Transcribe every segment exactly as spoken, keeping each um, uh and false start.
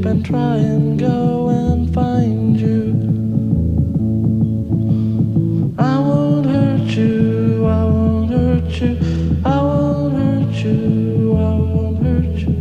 and try and go and find you. I won't hurt you, I won't hurt you, I won't hurt you, I won't hurt you.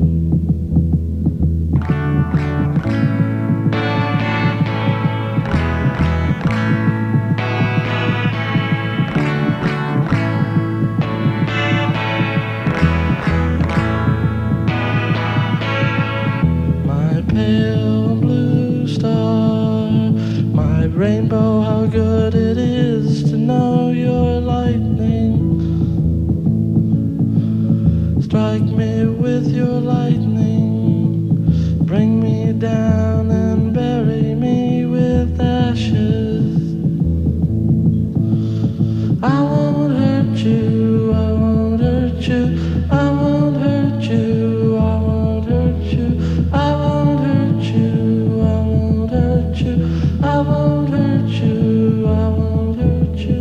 Pale blue star, my rainbow, how good it is to know your lightning. Strike me with your lightning, bring me down and bury me with ashes. I won't hurt you, I won't hurt you, I won't hurt you, I won't hurt you, I won't hurt you, I won't hurt you, I won't hurt you, I won't hurt you.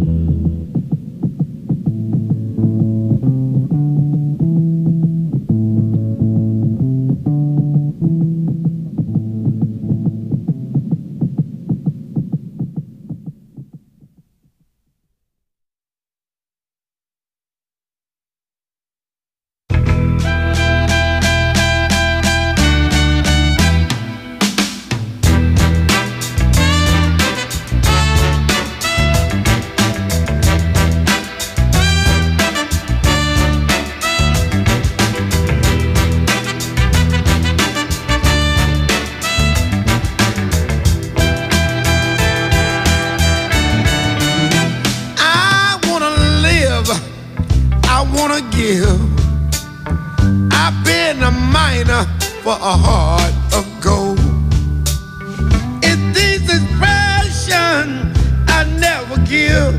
I've been a miner for a heart of gold. It's this expression I never give.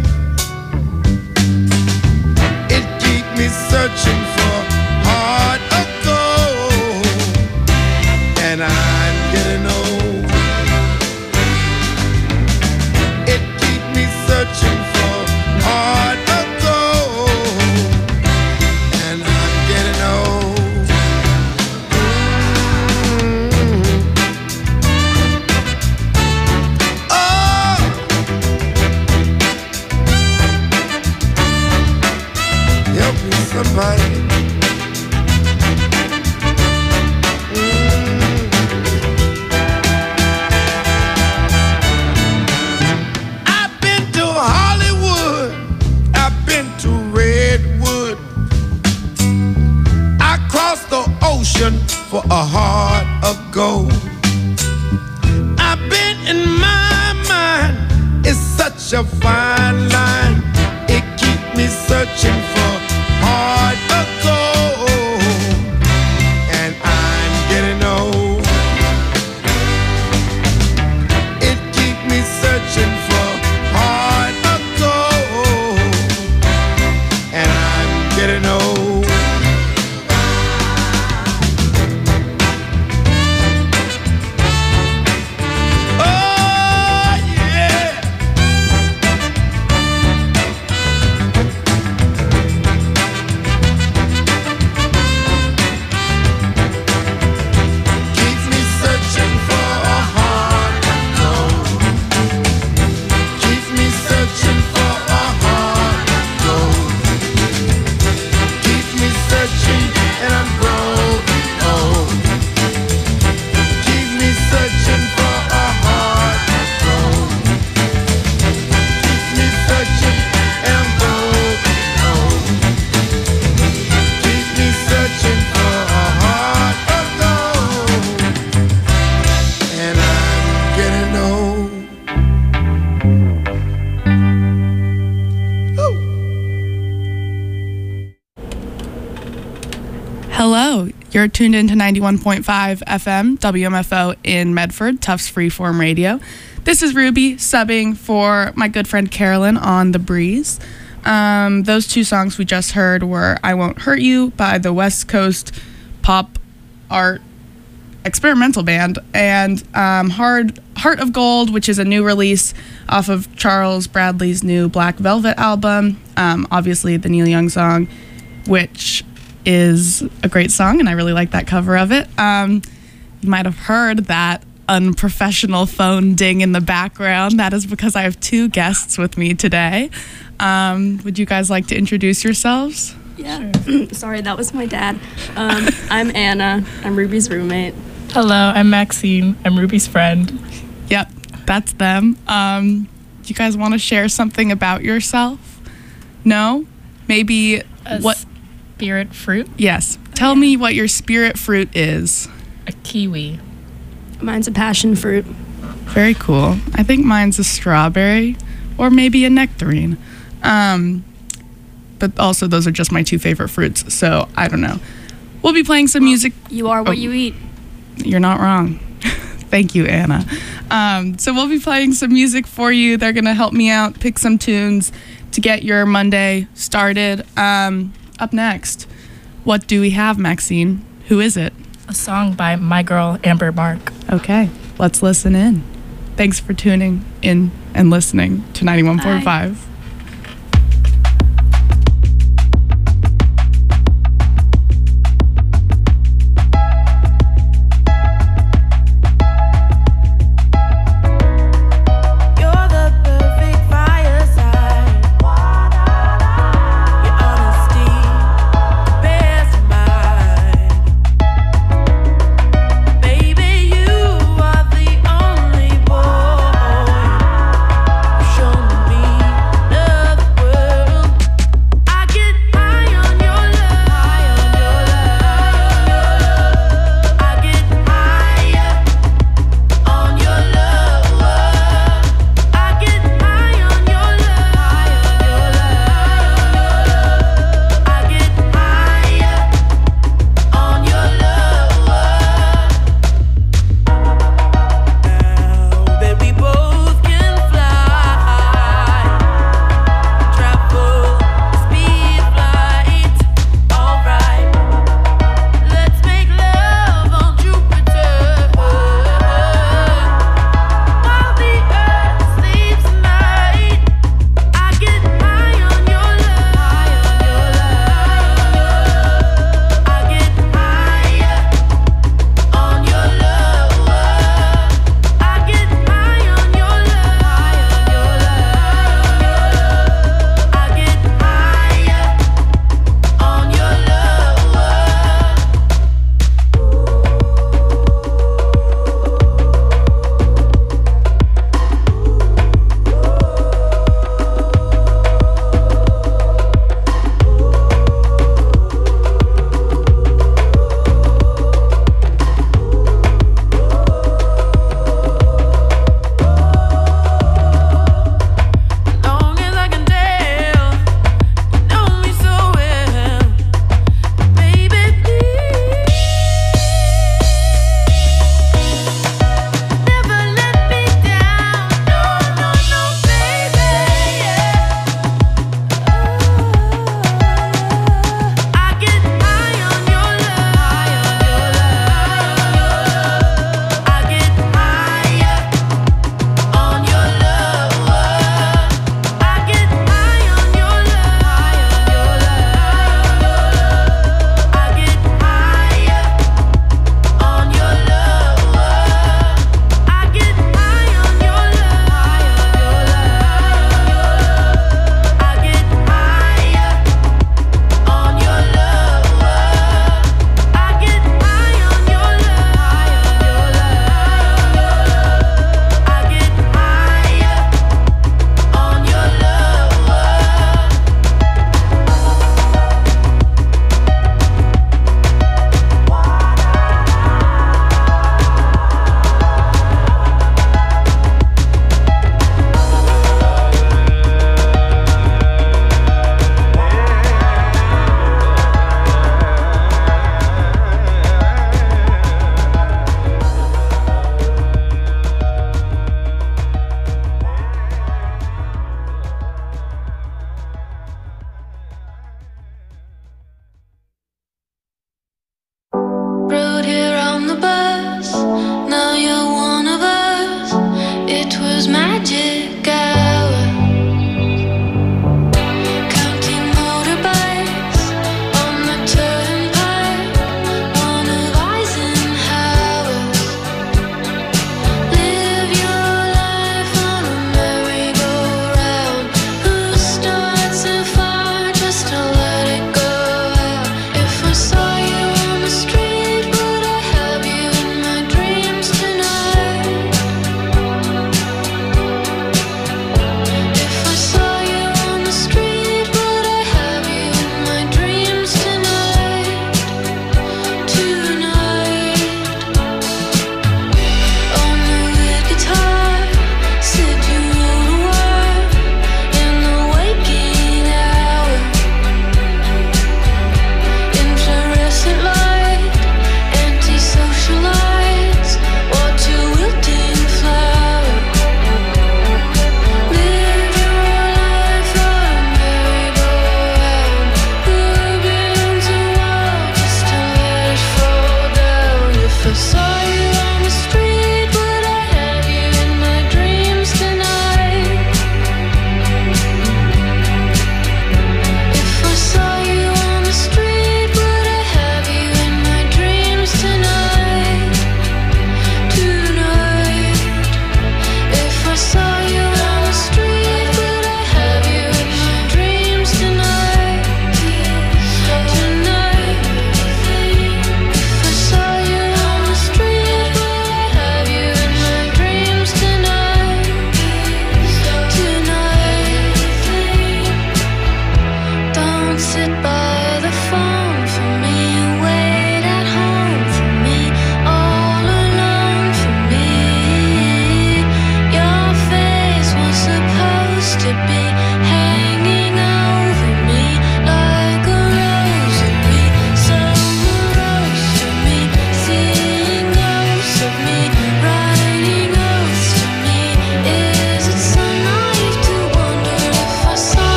It keeps me searching for heart of gold, and I'm getting old. It keeps me searching for heart of gold, and I'm getting old. Somebody. Mm. I've been to Hollywood, I've been to Redwood, I crossed the ocean for a heart of gold. I've been in my mind, it's such a fine line. It keeps me searching for heart of gold, and I'm getting old. It keeps me searching for heart of gold, and I'm getting old. Oh yeah. Hello, you're tuned into ninety-one point five F M W M F O in Medford, Tufts Freeform Radio. This is Ruby subbing for my good friend Carolyn on The Breeze. Um, those two songs we just heard were I Won't Hurt You by the West Coast pop art experimental band, and um, Hard, Heart of Gold, which is a new release off of Charles Bradley's new Black Velvet album. Um, obviously the Neil Young song, which is a great song, and I really like that cover of it. Um, you might have heard that unprofessional phone ding in the background. That is because I have two guests with me today. Um, would you guys like to introduce yourselves? Yeah. Sure. Sorry, that was my dad. Um, I'm Anna. I'm Ruby's roommate. Hello, I'm Maxine. I'm Ruby's friend. Yep, that's them. Um, do you guys want to share something about yourself? No? Maybe A what? Spirit fruit? Yes. Tell me what your spirit fruit is. A kiwi. Mine's a passion fruit. Very cool. I think mine's a strawberry or maybe a nectarine. Um, but also those are just my two favorite fruits, so I don't know. We'll be playing some Well, music. You are what Oh. you eat. You're not wrong. Thank you, Anna. Um, so we'll be playing some music for you. They're going to help me out, pick some tunes to get your Monday started. Um, up next, what do we have, Maxine? Who is it? A song by my girl, Amber Mark. Okay, let's listen in. Thanks for tuning in and listening to ninety-one point five. Show me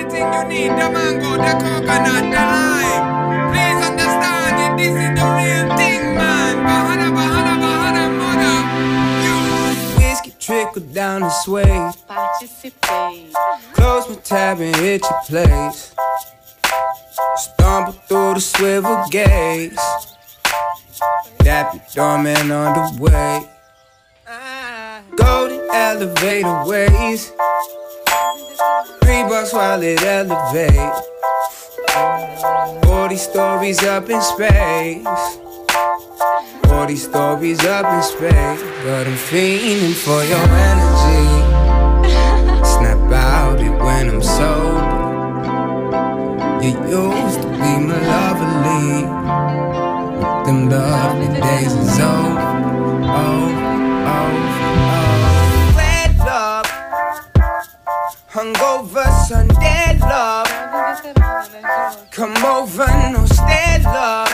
everything you need, the mango, the coconut, the lime. Please understand it, this is the real thing, man. Bahana, bahana, bahana, mother. You. Whiskey trickle down the sway. Participate. Close my tab and hit your place. Stumble through the swivel gates. Dap your doorman on the way. Golden elevator ways. Three bucks while it elevates. Forty stories up in space. Forty stories up in space. But I'm fiending for your energy. Snap out it when I'm sober. You used to be my lovely. Them lovely days is over. Oh, oh, oh. Red love. Hungover Sunday love. Come over, no stay love.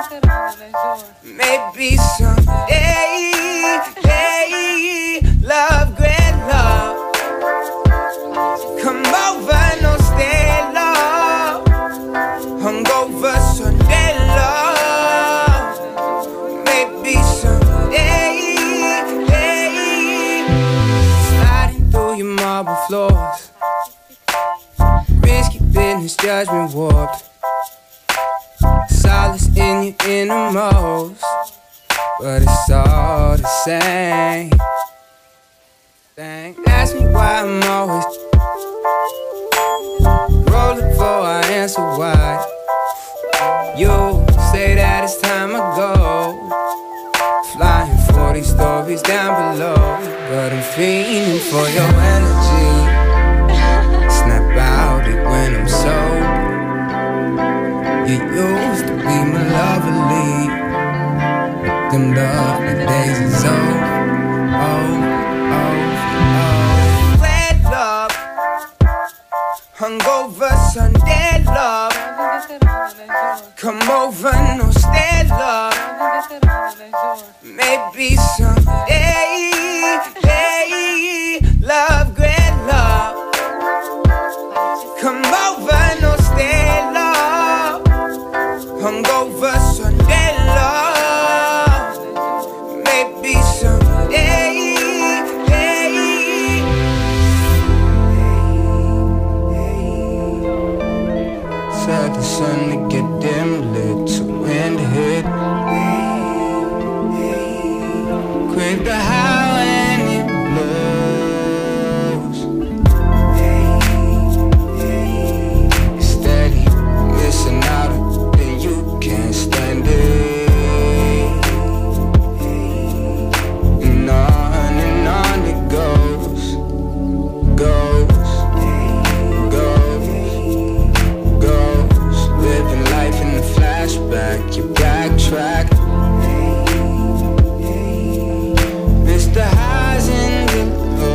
Maybe someday, hey, love, great love. Come over, no stay love. Hungover Sunday love. Maybe someday, hey, sliding through your marble floors. Risky business, judgment warped. Solace in your innermost, but it's all the same. Dang. Ask me why I'm always rolling before I answer why. You say that it's time to go. Flying forty stories down below, but I'm fiending for your energy. Snap out it when I'm sober. You used to be my lovely. Them lovely days is over. Oh, oh, oh. Red love. Hungover Sunday love. Come over, no stay love. Maybe someday, hey, love, great love. Come over, no stay love. Hungover Sunday love. Maybe someday, hey, said the sun to get dim lit, to wind hit. Crave the high when it blows. Steady, missing out, then you can't stand it. And on and on it goes, goes, goes, goes. Living life in the flashback, you backtrack. Miss the highs and the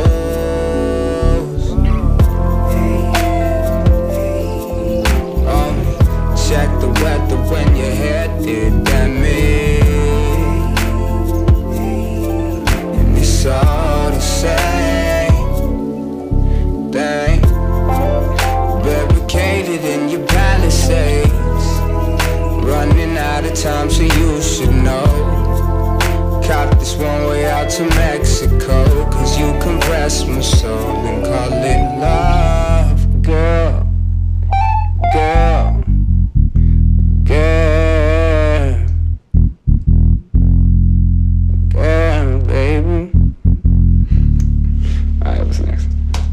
lows. Only check the weather when your hair did that me. And it's all the same thing. Barricaded in your palisades. Running out of time, so you should know. Cop this one way out to Mexico. Cause you compress my soul and call it love. Girl, girl, girl, girl, baby. Alright, what's next?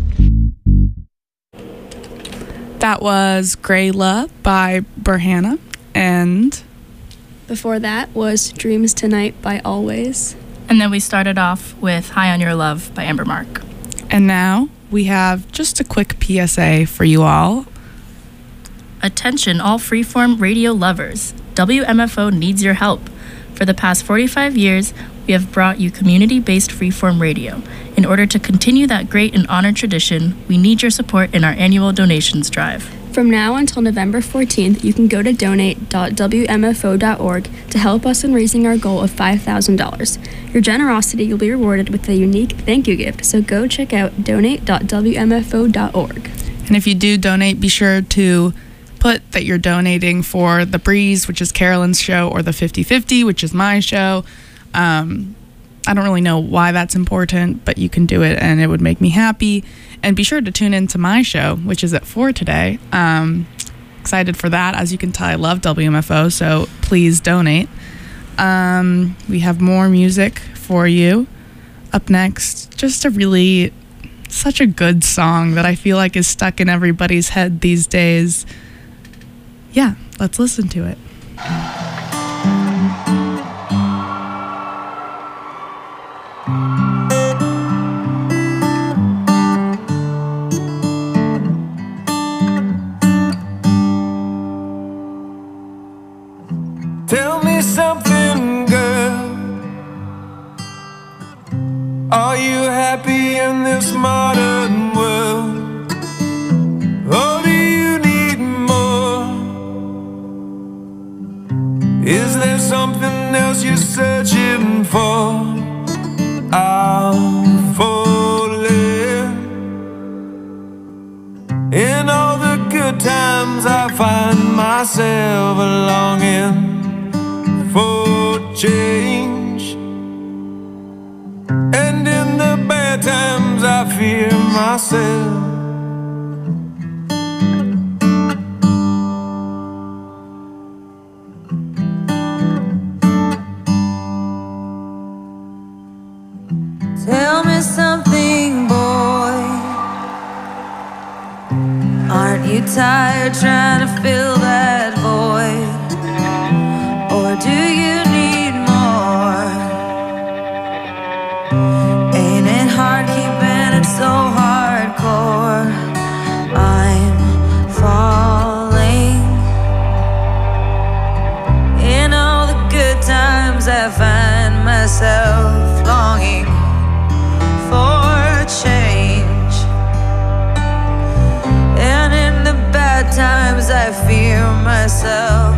That was Grayla by Burhana. And Before that was Dreams Tonight by Always. And then we started off with High on Your Love by Amber Mark. and now we have just a quick P S A for you all. Attention all freeform radio lovers. W M F O needs your help. For the past forty-five years, we have brought you community-based freeform radio. In order to continue that great and honored tradition, we need your support in our annual donations drive. From now until November fourteenth, you can go to donate dot w m f o dot org to help us in raising our goal of five thousand dollars. Your generosity will be rewarded with a unique thank you gift, so go check out donate dot w m f o dot org. And if you do donate, be sure to put that you're donating for The Breeze, which is Carolyn's show, or the fifty fifty, which is my show. Um, I don't really know why that's important, but you can do it and it would make me happy. And be sure to tune in to my show, which is at four today. Um, excited for that. As you can tell, I love W M F O, so please donate. Um, we have more music for you. Up next, just a really, such a good song that I feel like is stuck in everybody's head these days. Yeah, let's listen to it. Tell me something, girl. Are you happy in this modern world? Or do you need more? Is there something else you're searching for? I'm falling. In all the good times I find myself longing for change, and in the bad times I fear myself. Tell me something, boy. Aren't you tired trying to fill that void? Or do you need more? Ain't it hard keeping it so hardcore? I'm falling. In all the good times I find myself longing for change, and in the bad times I fear myself.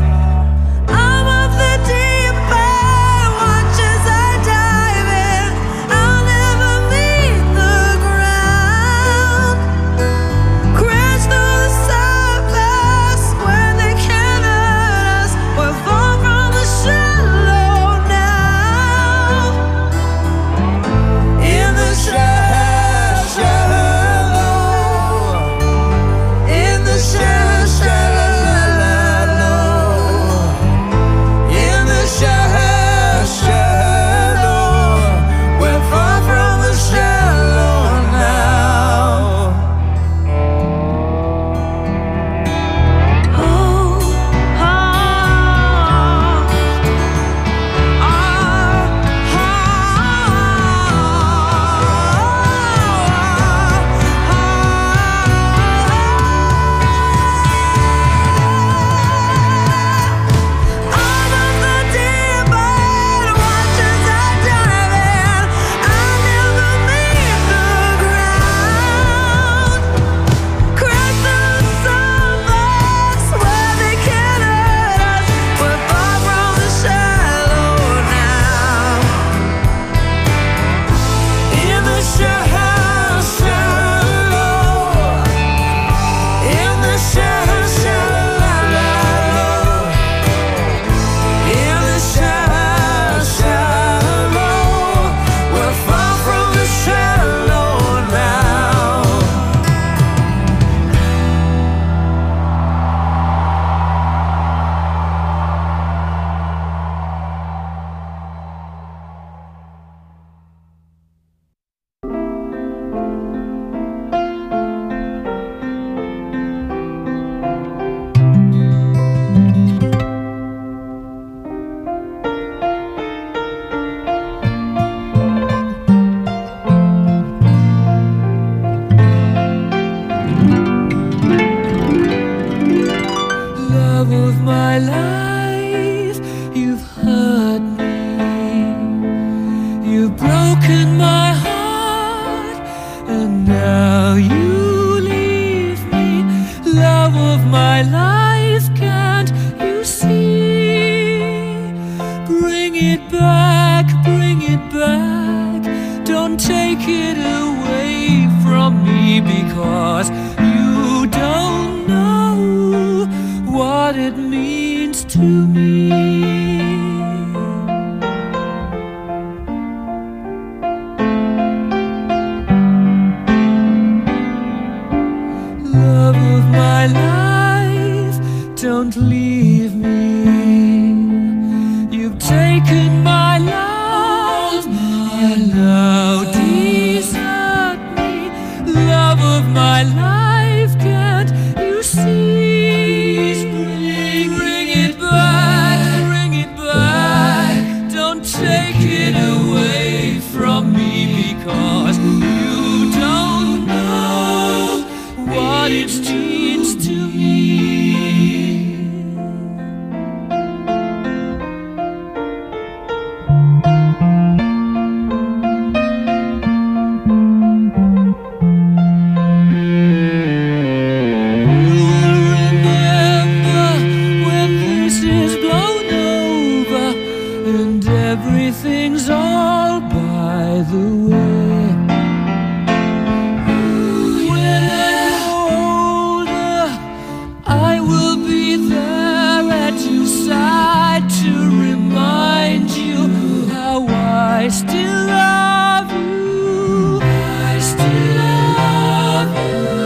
Don't take it away from me, because you what it means to me. Love of my life, don't leave me. You've taken my love and now desert me. Love of my life, can't you see? Bring, bring it back, bring it back. Don't take it away from me, because you don't know what it means to me. Everything's all by the way. When I'm older, I will be there at your side to remind you how I still love you. I still love you.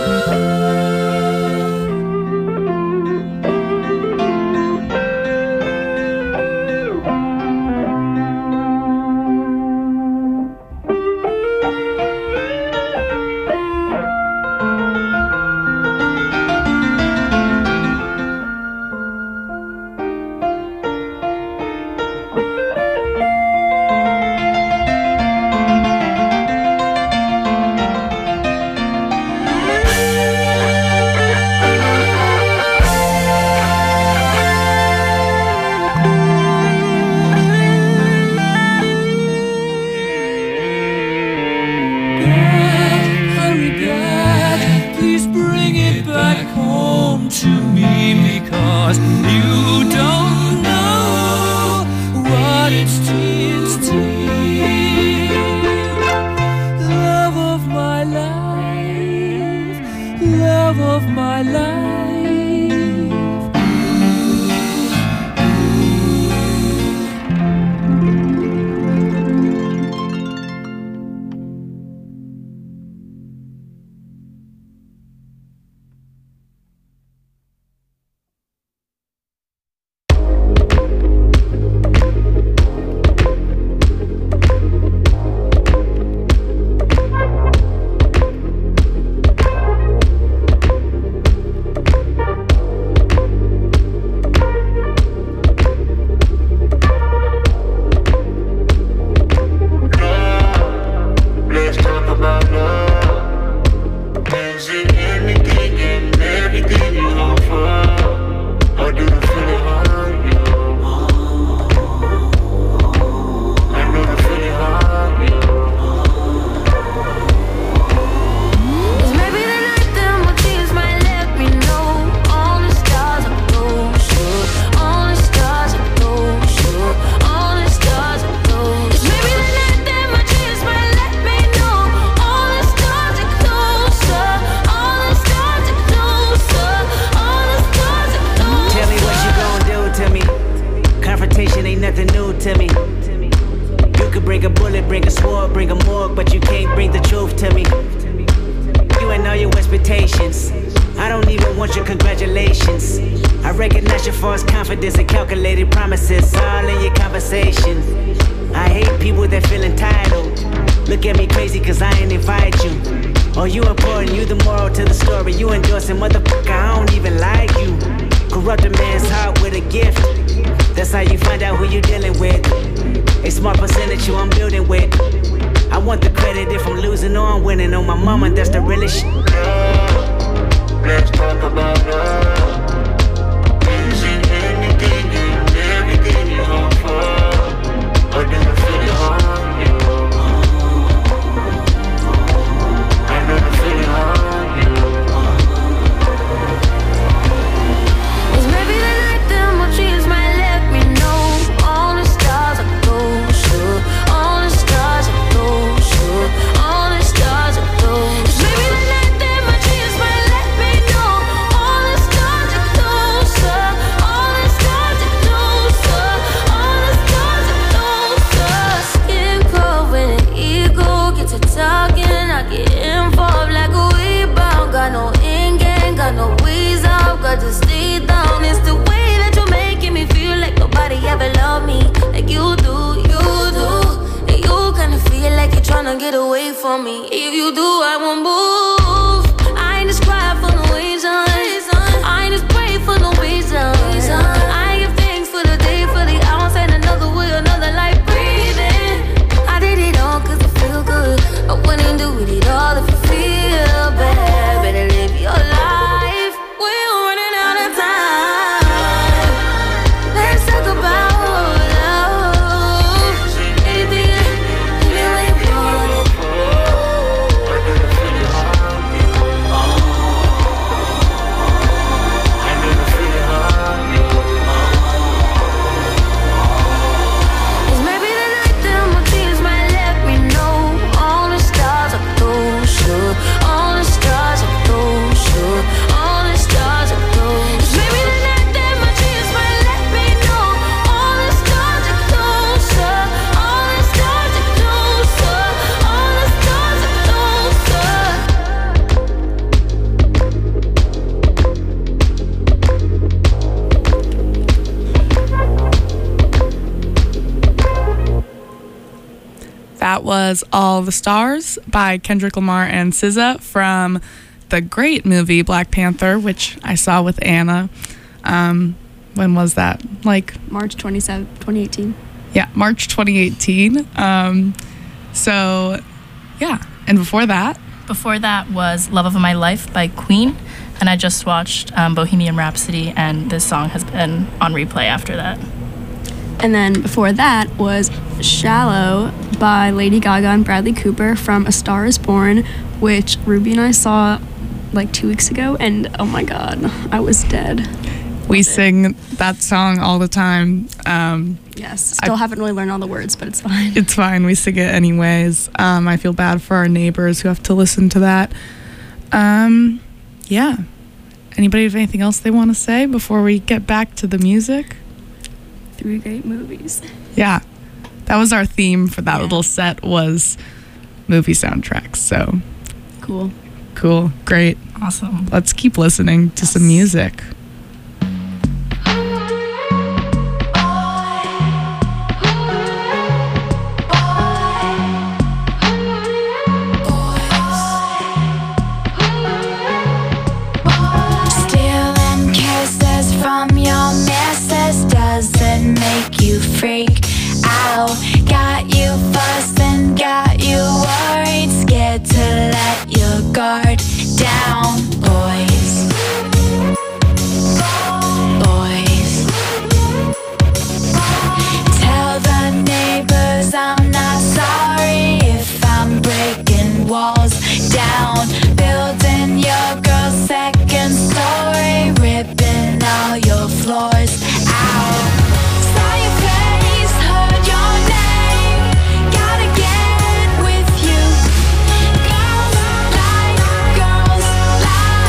Maybe the night that my dreams might let me know all the stars get away from me. If you do, I won't move. I ain't just cry for no reason. I ain't just pray for no reason. I give thanks for the day, for the hours, and another way, another life breathing. I did it all cause I feel good. I wouldn't do it all if you feel bad. Better live your life. We're running out of time. Let's talk about love. Anything, anything we want. It's maybe the night that my tears might let me know all the stars are closer, all the stars are closer, all the stars are closer. It's maybe the night that my tears might let me know all the stars are closer, all the stars are closer, all the stars are That was All the Stars by Kendrick Lamar and S Z A from the great movie Black Panther, which I saw with Anna. Um, when was that? Like, March twenty-seventh, twenty eighteen. yeah, March twenty eighteen. Um, so, yeah. And before that, Before that was Love of My Life by Queen, and I just watched um, Bohemian Rhapsody, and this song has been on replay after that. And then before that was Shallow by Lady Gaga and Bradley Cooper from A Star Is Born, which Ruby and I saw like two weeks ago, and oh my god, I was dead. we sing that song all the time. Um, Yes, still I- haven't really learned all the words, but it's fine. It's fine. We sing it anyways. Um, I feel bad for our neighbors who have to listen to that. Um, yeah. Anybody have anything else they want to say before we get back to the music? Three great movies. Yeah. That was our theme for that Yeah. little set, was movie soundtracks. So Cool. cool. Great. Awesome. Let's keep listening to some music. Stealing kisses from your missus doesn't make you freak out. Got you fussing, got you worried, scared to let your guard down. Boys, boys, tell the neighbors I'm not sorry if I'm breaking walls down, building your girl's second story, ripping all your floors out. Saw your face, heard your name, gotta get with you. Girls like girls like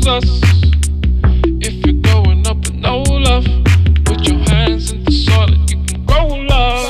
chose us. If you're going up with no love, put your hands in the soil and you can grow love.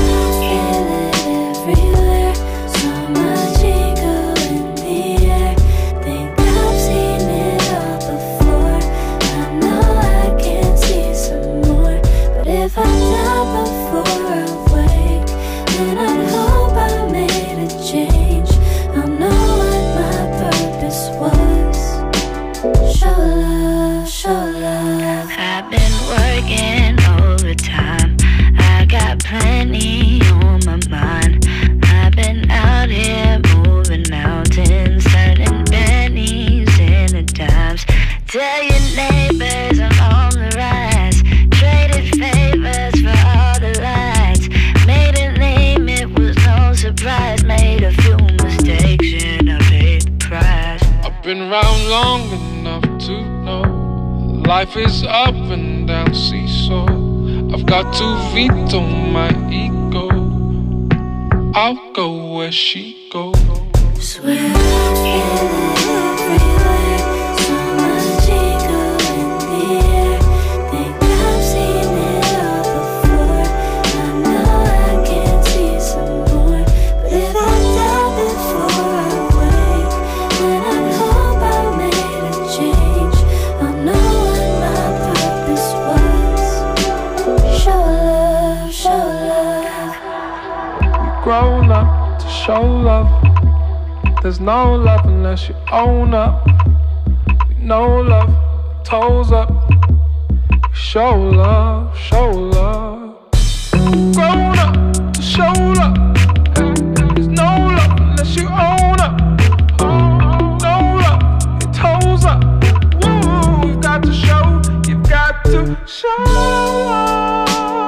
Everywhere, so much ego in the air. Think I've seen it all before. I know I can see some more. But if I die before I wake, then I'd hope I made a change. I'll know what my purpose was. Show love, show love. I've been working overtime. I got plenty on my mind. I've been out here moving mountains, turning pennies into dimes. Tell your neighbors I'm on the rise. Traded favors for all the lights. Made a name, it was no surprise. Made a few mistakes and I paid the price. I've been around long enough to know life is up and down seesaw. I've got to veto my ego. I'll go where she goes. Swear everywhere, so much ego in the air. Think I've seen it all before. I know I can see some more. But if I die before I wake, then I hope I made a change. I'll know what my purpose was. Show love, show love. We've grown up to show love. There's no love unless you own up. We know love, toes up. Show love, show love. Grown up to show love. There's no love unless you own up. No love, your toes up. Woo, you've got to show, you've got to show love.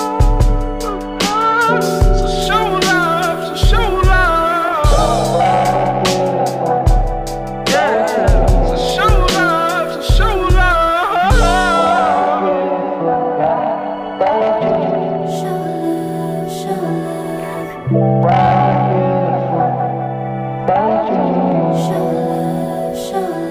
So show love, so show love. Yeah, so show love, so show love. Show love, show love. Show love, show love.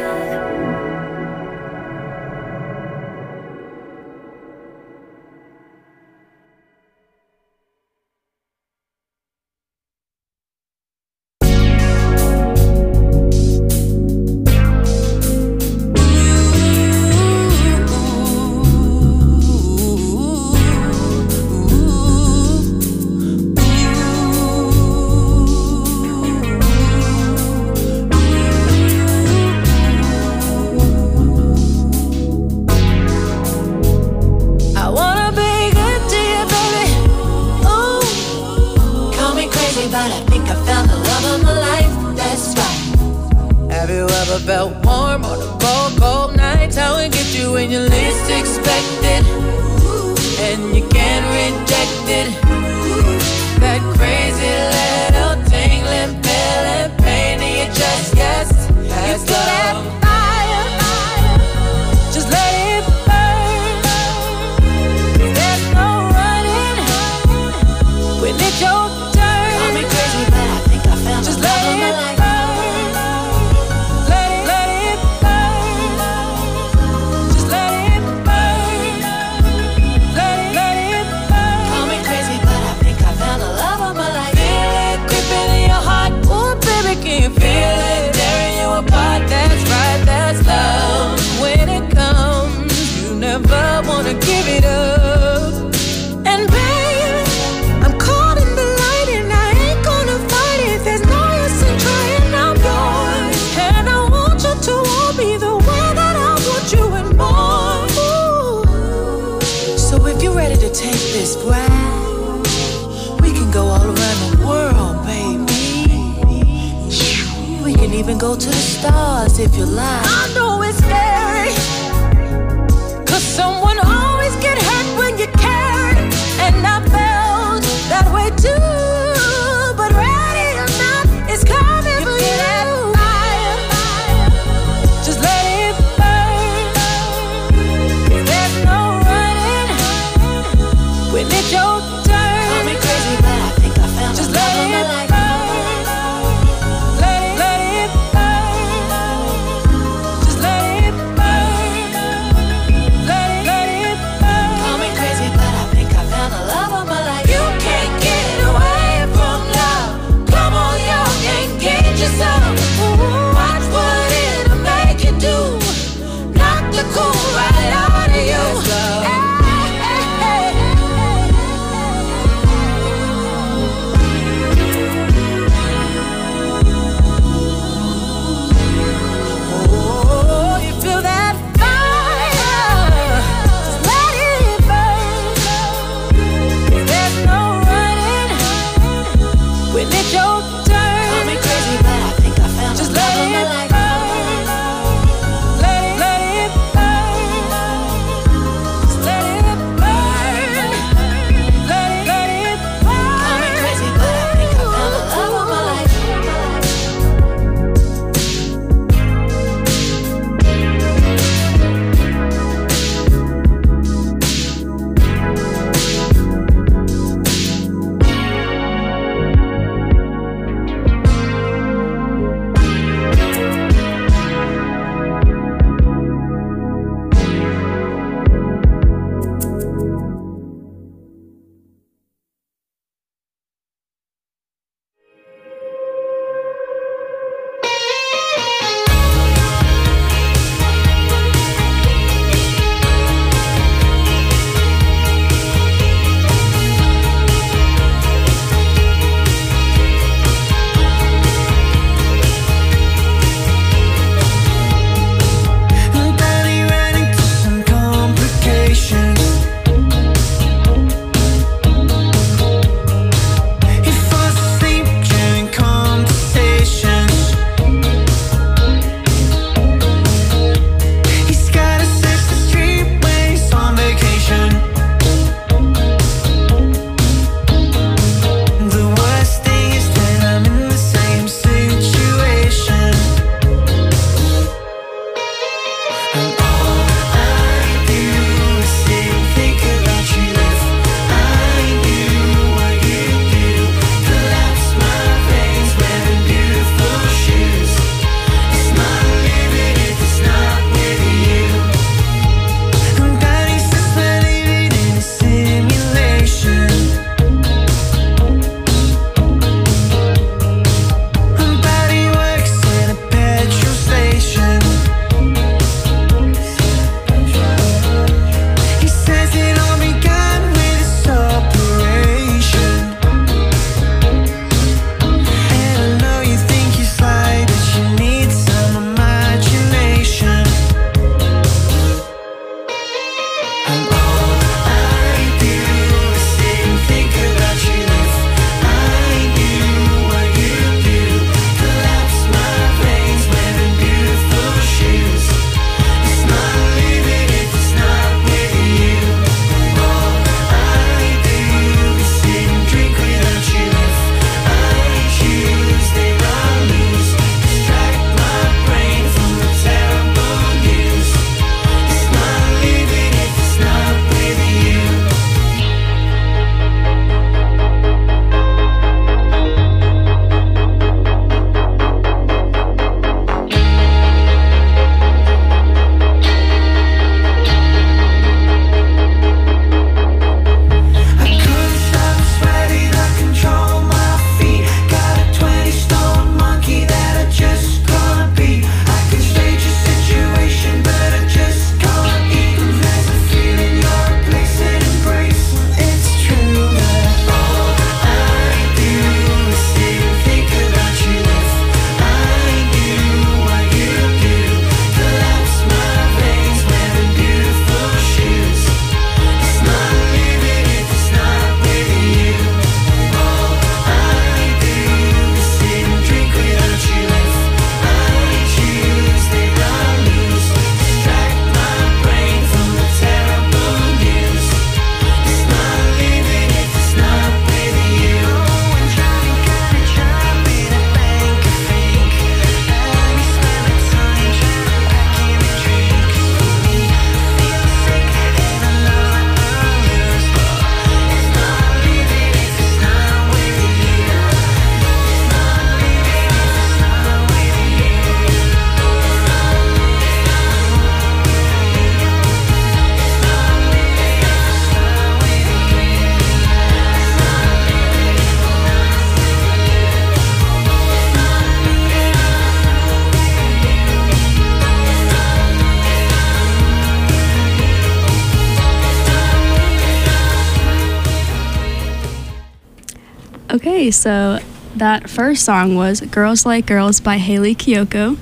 I wanna be good to you, baby. Ooh, call me crazy, but I think I found the love of my life. That's right. Have you ever felt warm on a cold, cold night? How it get you when you least expect it, and you can't reject it. That crazy little tingling, feeling pain in your chest, yes. That's love. Just let it burn. There's no running when it's your turn. Call me crazy, but I think I found the love of my life. Let it, let it burn. Just let it burn. Let it, let it burn. Call me crazy, but I think I found the love of my life. Feel it creeping in your heart. Ooh, baby, can you feel it? Tearing you apart, that's right, that's love. When it comes, you never wanna give it up. And baby, I'm caught in the light and I ain't gonna fight it. There's no use in trying, I'm yours. And I want you to want me the way that I want you and more. Ooh. So if you're ready to take this ride, we can go all around the world, baby. We can even go to the stars if you like. I know it's scary, cause someone always get hurt when you care. And I felt that way too. But ready or not, it's coming for you. Just let it burn. There's no running when it's your turn. Call me crazy, but I think I found the love of my life. Let it, let it burn. Just let Okay, so that first song was Girls Like Girls by Hayley Kiyoko.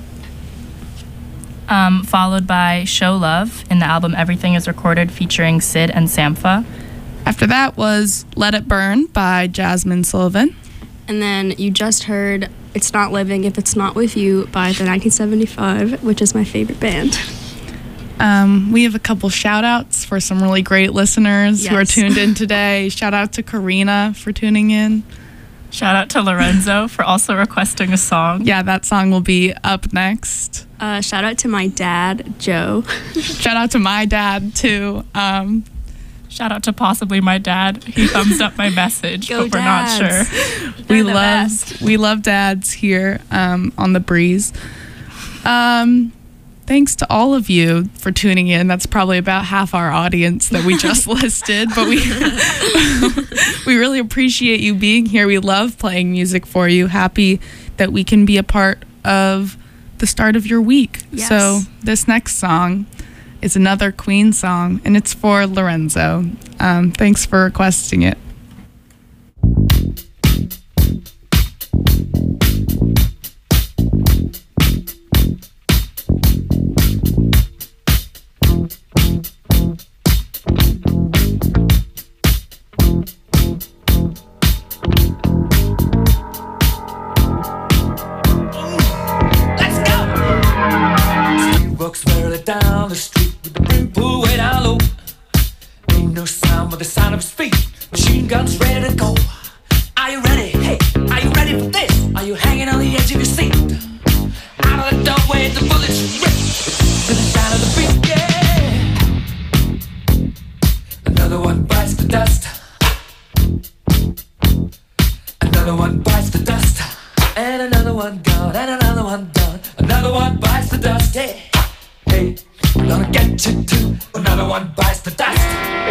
Um, followed by Show Love in the album Everything Is Recorded featuring Sid and Sampha. After that was Let It Burn by Jasmine Sullivan. And then you just heard It's Not Living If It's Not With You by the nineteen seventy-five, which is my favorite band. Um, we have a couple shout outs for some really great listeners Yes. who are tuned in today. Shout out to Karina for tuning in. Shout out to Lorenzo for also requesting a song. Yeah, that song will be up next. Uh, shout out to my dad, Joe. Shout out to my dad, too. Um, Shout out to possibly my dad. He thumbs up my message, Go but we're dads. not sure. we They're the love best. we love dads here um, on the breeze. Um, thanks to all of you for tuning in. That's probably about half our audience that we just listed, but we we really appreciate you being here. We love playing music for you. Happy that we can be a part of the start of your week. Yes. So this next song is another Queen song, and it's for Lorenzo. Um, thanks for requesting it. Walks barely down the street with the brim pulled way down low. Ain't no sound but the sound of his feet. Machine guns ready to go. Are you ready? Hey, are you ready for this? Are you hanging on the edge of your seat? Out of the doorway, the bullets rip to the sound of the beat. gone and another one done. Another one bites the dust. Hey, hey, I'm gonna get you too. Another one bites the dust.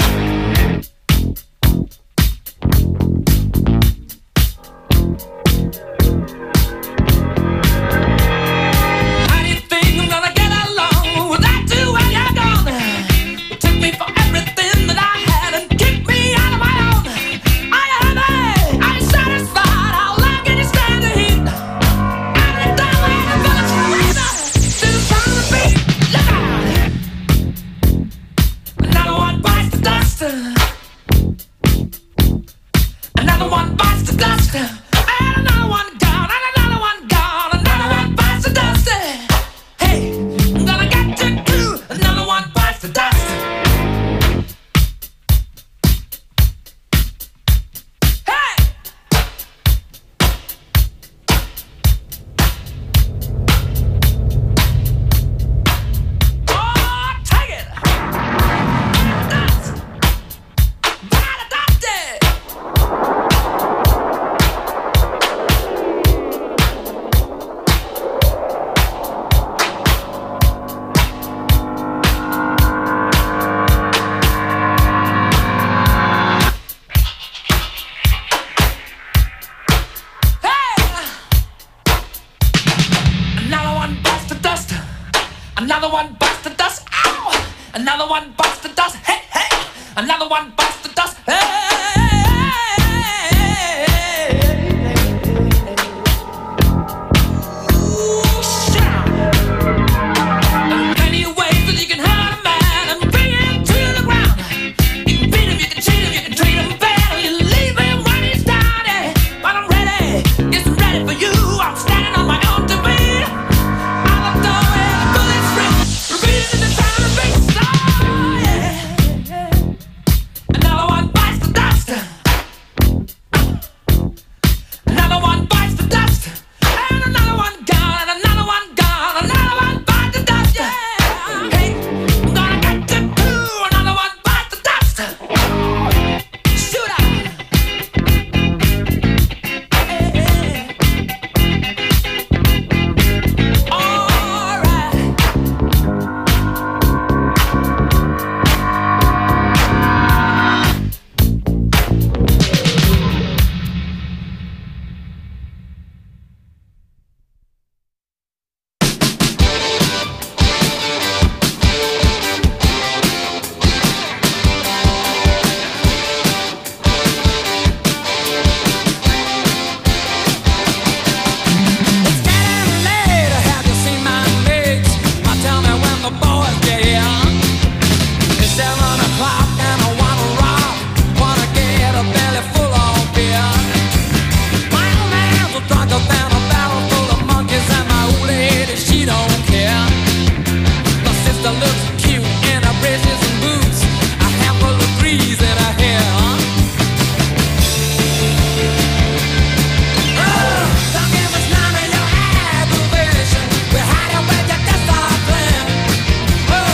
Another one bites the dust. Ow! Another one bites the dust. Hey, hey! Another one bites the dust. Hey! Oh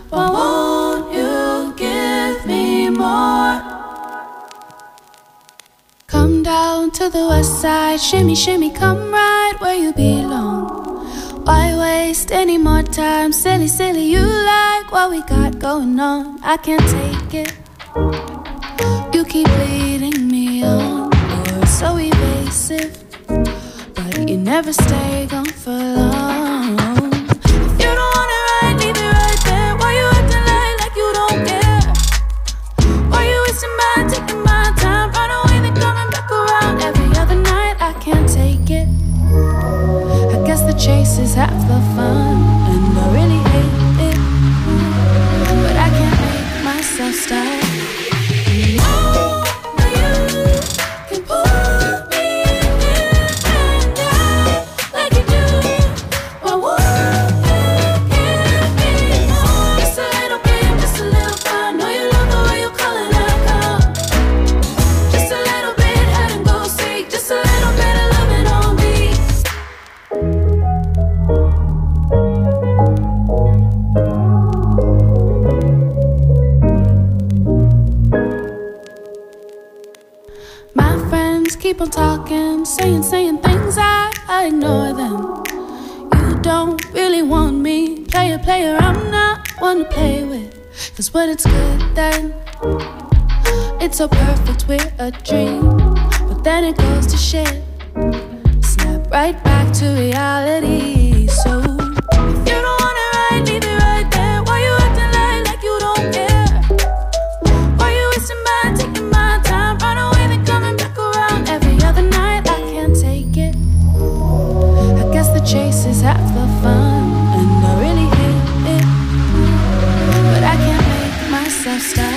Why won't you give me more? Come down to the west side, shimmy, shimmy, come right where you belong. Why waste any more time, silly, silly, you like what we got going on. I can't take it, you keep leading me on. You're so evasive, but you never stay gone for long. If you don't want it right, leave it right there. Why you acting like, like you don't care? Why you wasting my, taking my time? Run away, then coming back around every other night. I can't take it, I guess the chase is half the fun, and I really hate it, but I can't make myself stop. Keep on talking, saying, saying things, I, I ignore them. You don't really want me, player, player, I'm not one to play with. Cause when it's good then, it's so perfect, we're a dream. But then it goes to shit, snap right back to reality. So, if you don't want it right, leave it right there. Why you acting like, like you don't care? Why you wasting my, taking my time? Run away, then coming back around every other night. I can't take it, I guess the chase is half the fun, and I really hate it, but I can't make myself stop.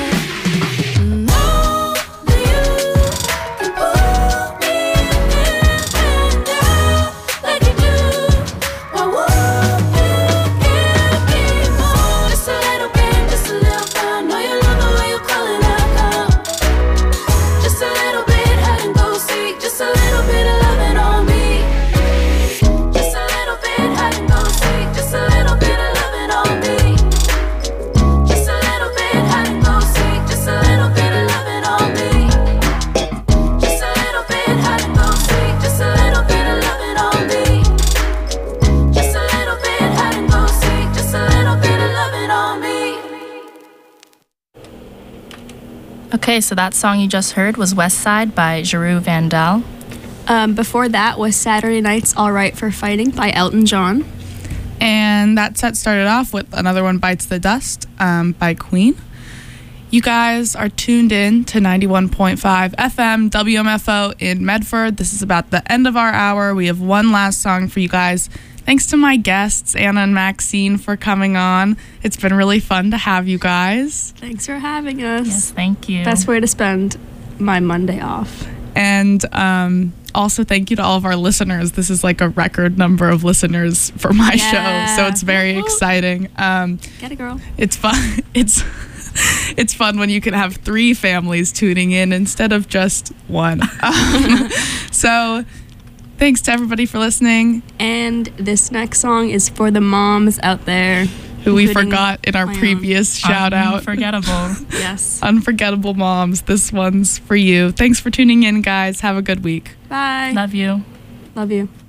Okay, so that song you just heard was West Side by Jeru Vandal. Um, before that was Saturday Night's All Right for Fighting by Elton John. And that set started off with another one, Bites the Dust um, by Queen. You guys are tuned in to ninety-one point five F M W M F O in Medford. This is about the end of our hour. We have one last song for you guys. Thanks to my guests, Anna and Maxine, for coming on. It's been really fun to have you guys. Thanks for having us. Yes, thank you. Best way to spend my Monday off. And um, also thank you to all of our listeners. This is like a record number of listeners for my Yeah. show, so it's very exciting. Um, Get it, girl. it's fun. It's it's fun when you can have three families tuning in instead of just one. Um, so thanks to everybody for listening. And this next song is for the moms out there. Who we including forgot in our my previous shout out. Unforgettable. Yes. Unforgettable moms. This one's for you. Thanks for tuning in, guys. Have a good week. Bye. Love you. Love you.